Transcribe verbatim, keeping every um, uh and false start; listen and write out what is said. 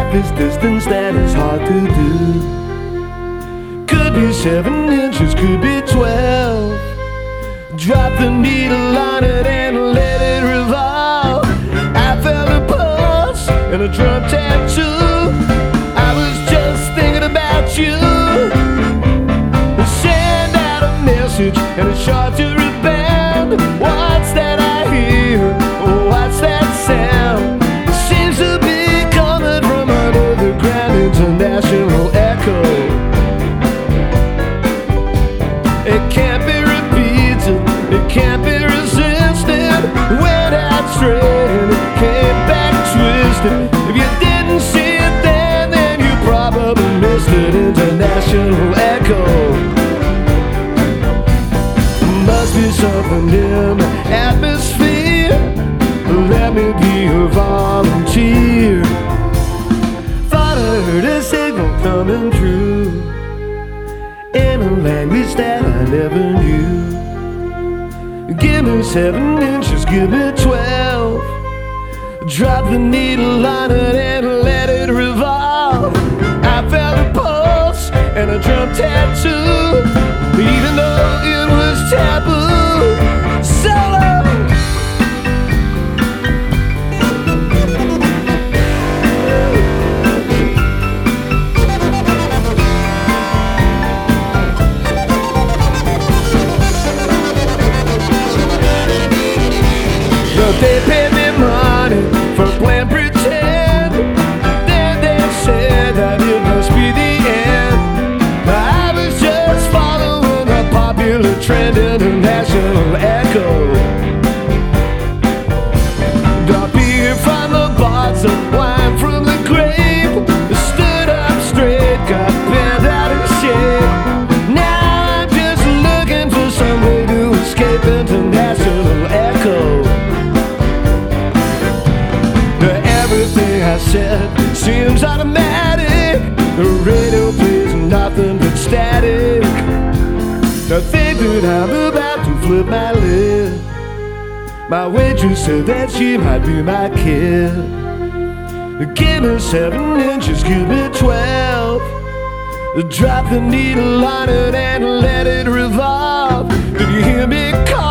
this distance that is hard to do. Could be seven inches, could be twelve. Drop the needle on it and let it revolve. I felt a pulse and a drum tattoo. I was just thinking about you. Send out a message and a short to rebound. What's that I hear? What's that sound? It seems to be coming from under the ground. International echo. It can't be repeated, it can't be resisted. Went out straight and it came back twisted. If you didn't see it then, then you probably missed it. International echo. Must be something in the atmosphere. Let me be a volunteer. Thought I heard a signal coming through in a language that I never knew. Give me seven inches, give me twelve. Drop the needle on it and let it revolve. I felt a pulse and a drum tattoo, even though it was taboo. Solo. They paid me money for playing pretend. Then they said that it must be the end. I was just following a popular trend. International echo. Dark beer from the box of wine from the grave. Stood up straight, got bent out of shape. Now I'm just looking for some way to escape. International echo. Everything I said seems automatic. The radio plays nothing but static. I think that I'm about to flip my lid. My waitress said that she might be my kid. Give me seven inches, give me twelve. Drop the needle on it and let it revolve. Did you hear me call?